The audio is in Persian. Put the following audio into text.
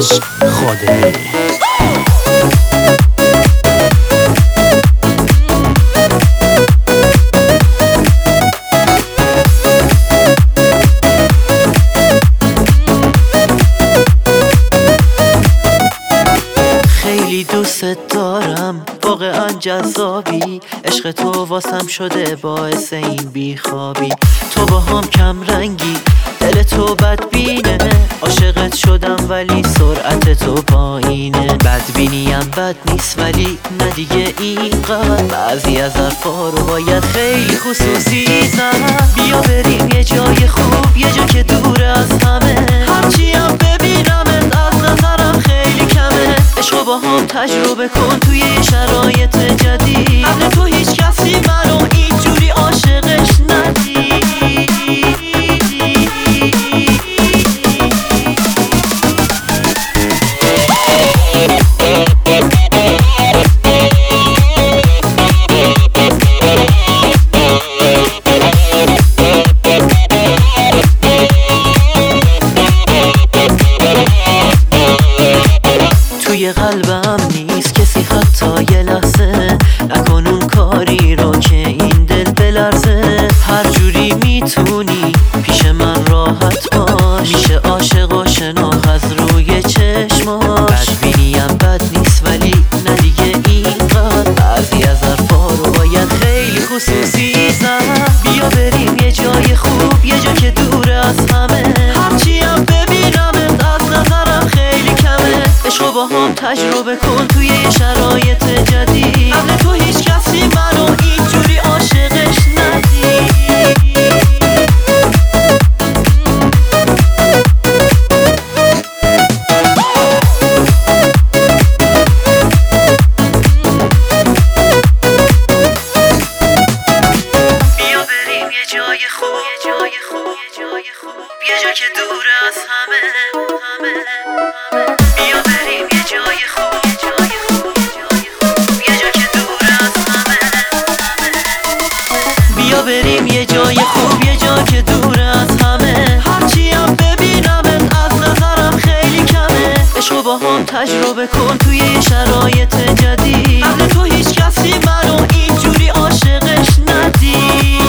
عشق خودی. خیلی دوست دارم، واقعا جذابی، عشق تو واسم شده باعث این بیخوابی. تو با هم کم رنگی، دل تو بدبینه، عاشقت شدم ولی سرعت تو پایینه. بدبینیم بد نیست ولی نه دیگه اینقدر، بعضی از حرفا رو باید خیلی خصوصی زد. بیا بریم یه جای خوب، یه جا که دور از همه، هرچی هم ببینمت از نظرم خیلی کمه. عشقو با هم تجربه کن توی یه شرایط جدید، قبل تو هیچ کسی منو اینجوری عاشقش ندید. توی قلبم نیست کسی حتی یه لحظه، نکن اون کاری رو که این دل بلرزه. هر جوری میتونی پیش من راحت باش، میشه عاشق و شناخت از روی چشماش. بدبینیم بد نیست ولی نه دیگه اینقدر، بعضی از حرفا رو باید خیلی خصوصی زد. بیا بریم یه جای خوب، یه جا که دور از همه، هرچی هم ببینمت از نظرم خیلی کمه. عشقو با هم تجربه کن توی یه شرایط جدید، قبل تو هیچ کسی منو اینجوری عاشقش ندید. بیا بریم یه جای خوب، یه جای خوب، یه جای خوب، یه جا که دور از همه. بیا بریم یه جای خوب، یه جای خوب، یه جای خوب، یه جا که دور از همه. بیا بریم یه جای خوب، یه جا که دور از همه، هرچی هم ببینمت از نظرم خیلی کمه. عشقو با هم تجربه کن توی یه شرایط جدید، قبل تو هیچ کسی منو اینجوری عاشقش ندید.